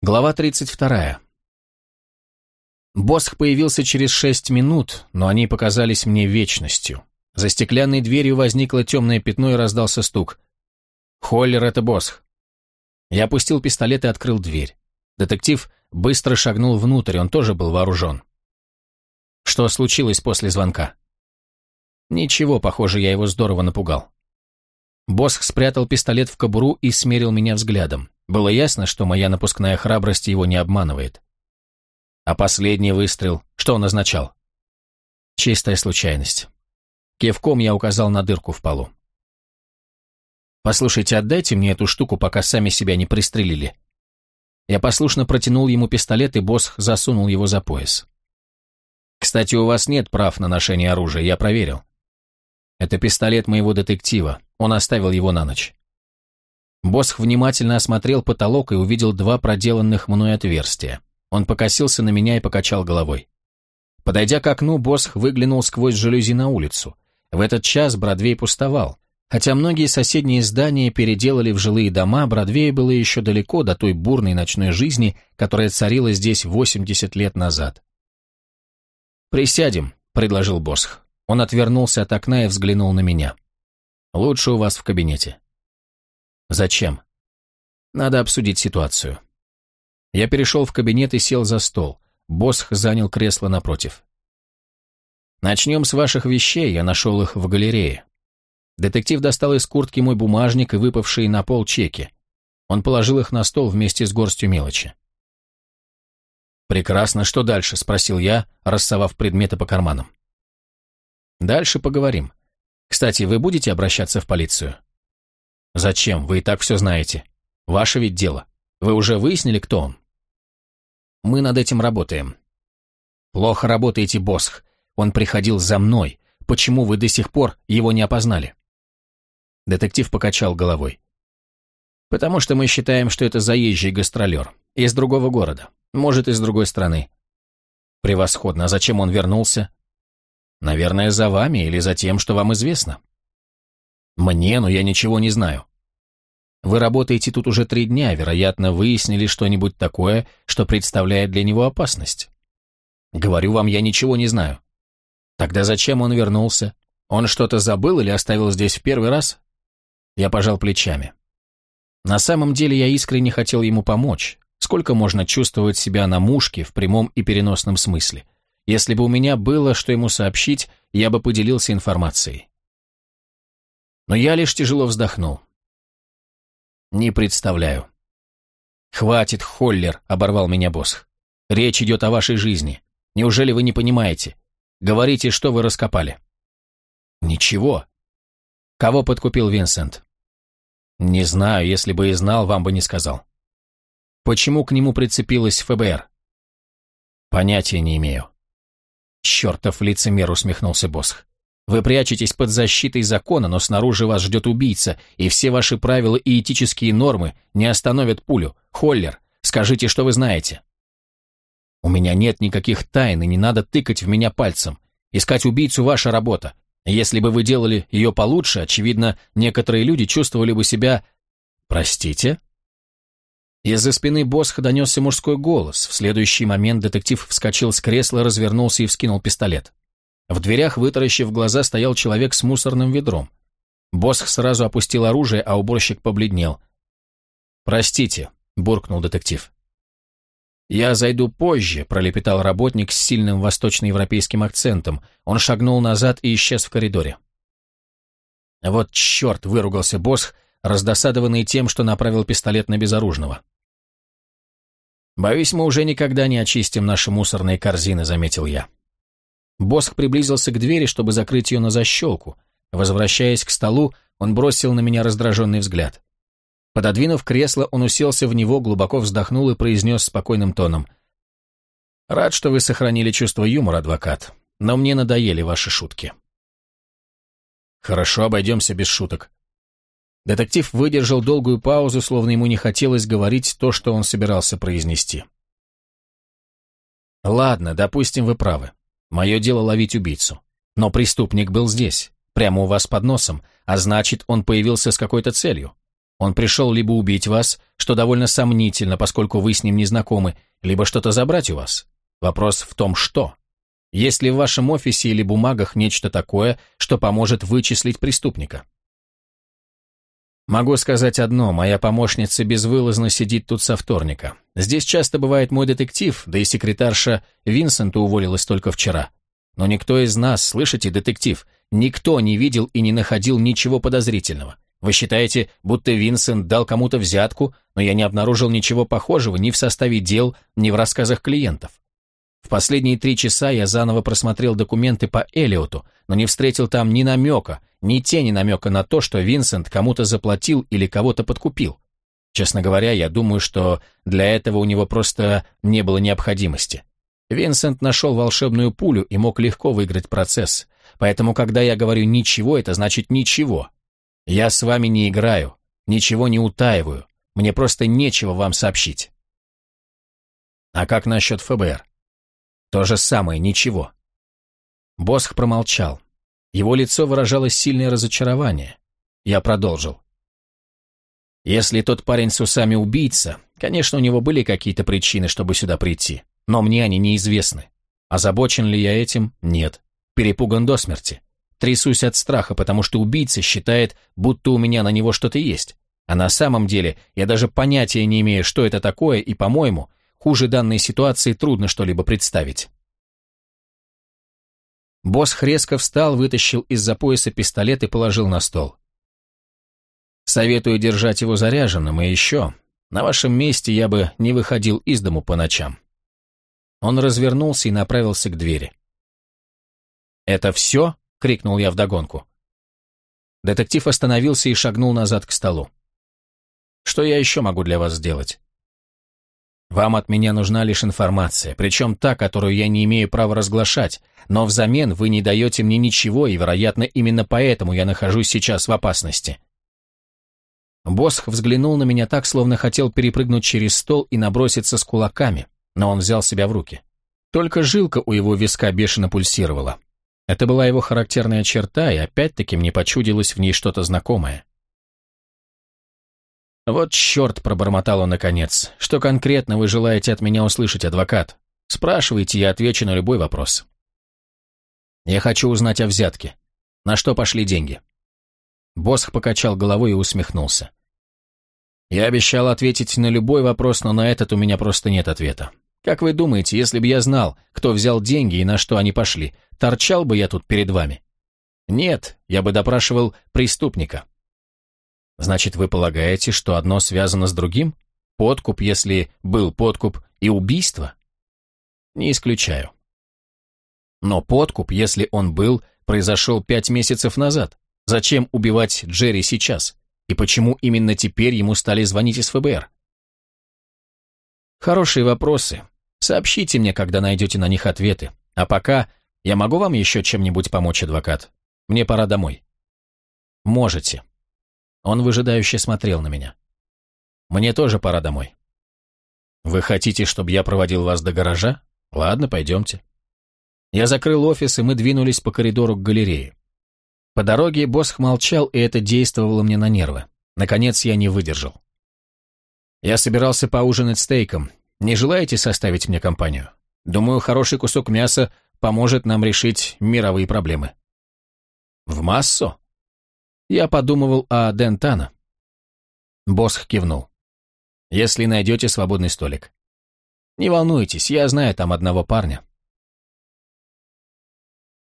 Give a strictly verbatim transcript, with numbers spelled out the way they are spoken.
Глава тридцать вторая. Босх появился через шесть минут, но они показались мне вечностью. За стеклянной дверью возникло темное пятно и раздался стук. «Холлер, это Босх». Я опустил пистолет и открыл дверь. Детектив быстро шагнул внутрь, он тоже был вооружен. Что случилось после звонка? Ничего, похоже, я его здорово напугал. Босх спрятал пистолет в кобуру и смерил меня взглядом. Было ясно, что моя напускная храбрость его не обманывает. А последний выстрел, что он означал? Чистая случайность. Кивком я указал на дырку в полу. «Послушайте, отдайте мне эту штуку, пока сами себя не пристрелили». Я послушно протянул ему пистолет, и Босх засунул его за пояс. «Кстати, у вас нет прав на ношение оружия, я проверил. Это пистолет моего детектива, он оставил его на ночь». Босх внимательно осмотрел потолок и увидел два проделанных мной отверстия. Он покосился на меня и покачал головой. Подойдя к окну, Босх выглянул сквозь жалюзи на улицу. В этот час Бродвей пустовал. Хотя многие соседние здания переделали в жилые дома, Бродвею было еще далеко до той бурной ночной жизни, которая царила здесь восемьдесят лет назад. «Присядем», — предложил Босх. Он отвернулся от окна и взглянул на меня. «Лучше у вас в кабинете». «Зачем?» «Надо обсудить ситуацию». Я перешел в кабинет и сел за стол. Босх занял кресло напротив. «Начнем с ваших вещей, я нашел их в галерее». Детектив достал из куртки мой бумажник и выпавшие на пол чеки. Он положил их на стол вместе с горстью мелочи. «Прекрасно, что дальше?» — спросил я, рассовав предметы по карманам. «Дальше поговорим. Кстати, вы будете обращаться в полицию?» «Зачем? Вы и так все знаете. Ваше ведь дело. Вы уже выяснили, кто он?» «Мы над этим работаем». «Плохо работаете, Босх. Он приходил за мной. Почему вы до сих пор его не опознали?» Детектив покачал головой. «Потому что мы считаем, что это заезжий гастролер. Из другого города. Может, из другой страны». «Превосходно. А зачем он вернулся?» «Наверное, за вами или за тем, что вам известно». «Мне, но я ничего не знаю». «Вы работаете тут уже три дня, вероятно, выяснили что-нибудь такое, что представляет для него опасность». «Говорю вам, я ничего не знаю». «Тогда зачем он вернулся? Он что-то забыл или оставил здесь в первый раз?» Я пожал плечами. На самом деле я искренне хотел ему помочь. Сколько можно чувствовать себя на мушке в прямом и переносном смысле? Если бы у меня было, что ему сообщить, я бы поделился информацией. Но я лишь тяжело вздохнул. «Не представляю». «Хватит, Холлер», — оборвал меня Босх. «Речь идет о вашей жизни. Неужели вы не понимаете? Говорите, что вы раскопали». «Ничего». «Кого подкупил Винсент?» «Не знаю, если бы и знал, вам бы не сказал». «Почему к нему прицепилось эф бэ эр?» «Понятия не имею». «Чертов лицемер», — усмехнулся Босх. «Вы прячетесь под защитой закона, но снаружи вас ждет убийца, и все ваши правила и этические нормы не остановят пулю. Холлер, скажите, что вы знаете». «У меня нет никаких тайн, и не надо тыкать в меня пальцем. Искать убийцу — ваша работа. Если бы вы делали ее получше, очевидно, некоторые люди чувствовали бы себя... Простите?» Из-за спины Босха донесся мужской голос. В следующий момент детектив вскочил с кресла, развернулся и вскинул пистолет. В дверях, вытаращив глаза, стоял человек с мусорным ведром. Босх сразу опустил оружие, а уборщик побледнел. «Простите», — буркнул детектив. «Я зайду позже», — пролепетал работник с сильным восточноевропейским акцентом. Он шагнул назад и исчез в коридоре. «Вот черт!» — выругался Босх, раздосадованный тем, что направил пистолет на безоружного. «Боюсь, мы уже никогда не очистим наши мусорные корзины», — заметил я. Босх приблизился к двери, чтобы закрыть ее на защелку. Возвращаясь к столу, он бросил на меня раздраженный взгляд. Пододвинув кресло, он уселся в него, глубоко вздохнул и произнес спокойным тоном. «Рад, что вы сохранили чувство юмора, адвокат, но мне надоели ваши шутки». «Хорошо, обойдемся без шуток». Детектив выдержал долгую паузу, словно ему не хотелось говорить то, что он собирался произнести. «Ладно, допустим, вы правы. Мое дело ловить убийцу. Но преступник был здесь, прямо у вас под носом, а значит, он появился с какой-то целью. Он пришел либо убить вас, что довольно сомнительно, поскольку вы с ним не знакомы, либо что-то забрать у вас. Вопрос в том, что. Есть ли в вашем офисе или бумагах нечто такое, что поможет вычислить преступника? Могу сказать одно, моя помощница безвылазно сидит тут со вторника. Здесь часто бывает мой детектив, да и секретарша Винсента уволилась только вчера. Но никто из нас, слышите, детектив, никто не видел и не находил ничего подозрительного. Вы считаете, будто Винсент дал кому-то взятку, но я не обнаружил ничего похожего ни в составе дел, ни в рассказах клиентов. В последние три часа я заново просмотрел документы по Эллиоту, но не встретил там ни намека, ни тени намека на то, что Винсент кому-то заплатил или кого-то подкупил. Честно говоря, я думаю, что для этого у него просто не было необходимости. Винсент нашел волшебную пулю и мог легко выиграть процесс, поэтому, когда я говорю «ничего», это значит «ничего». Я с вами не играю, ничего не утаиваю, мне просто нечего вам сообщить. А как насчет ФБР? То же самое, ничего. Босх промолчал. Его лицо выражало сильное разочарование. Я продолжил. Если тот парень с усами убийца, конечно, у него были какие-то причины, чтобы сюда прийти, но мне они неизвестны. Озабочен ли я этим? Нет. Перепуган до смерти. Трясусь от страха, потому что убийца считает, будто у меня на него что-то есть. А на самом деле я даже понятия не имею, что это такое, и, по-моему, хуже данной ситуации трудно что-либо представить. Босх резко встал, вытащил из-за пояса пистолет и положил на стол. Советую держать его заряженным, и еще, на вашем месте я бы не выходил из дому по ночам. Он развернулся и направился к двери. «Это все?» — крикнул я вдогонку. Детектив остановился и шагнул назад к столу. «Что я еще могу для вас сделать?» «Вам от меня нужна лишь информация, причем та, которую я не имею права разглашать, но взамен вы не даете мне ничего, и, вероятно, именно поэтому я нахожусь сейчас в опасности». Босх взглянул на меня так, словно хотел перепрыгнуть через стол и наброситься с кулаками, но он взял себя в руки. Только жилка у его виска бешено пульсировала. Это была его характерная черта, и опять-таки мне почудилось в ней что-то знакомое. «Вот черт», — пробормотал он наконец, — «что конкретно вы желаете от меня услышать, адвокат? Спрашивайте, я отвечу на любой вопрос». «Я хочу узнать о взятке. На что пошли деньги?» Босх покачал головой и усмехнулся. «Я обещал ответить на любой вопрос, но на этот у меня просто нет ответа. Как вы думаете, если бы я знал, кто взял деньги и на что они пошли, торчал бы я тут перед вами? Нет, я бы допрашивал преступника». «Значит, вы полагаете, что одно связано с другим? Подкуп, если был подкуп, и убийство?» «Не исключаю». «Но подкуп, если он был, произошел пять месяцев назад. Зачем убивать Джерри сейчас? И почему именно теперь ему стали звонить из ФБР?» «Хорошие вопросы. Сообщите мне, когда найдете на них ответы. А пока я могу вам еще чем-нибудь помочь, адвокат? Мне пора домой». «Можете». Он выжидающе смотрел на меня. «Мне тоже пора домой». «Вы хотите, чтобы я проводил вас до гаража? Ладно, пойдемте». Я закрыл офис, и мы двинулись по коридору к галерее. По дороге Босх молчал, и это действовало мне на нервы. Наконец я не выдержал. «Я собирался поужинать стейком. Не желаете составить мне компанию? Думаю, хороший кусок мяса поможет нам решить мировые проблемы». «В массу?» Я подумывал о Дентана. Босх кивнул. «Если найдете свободный столик». «Не волнуйтесь, я знаю там одного парня.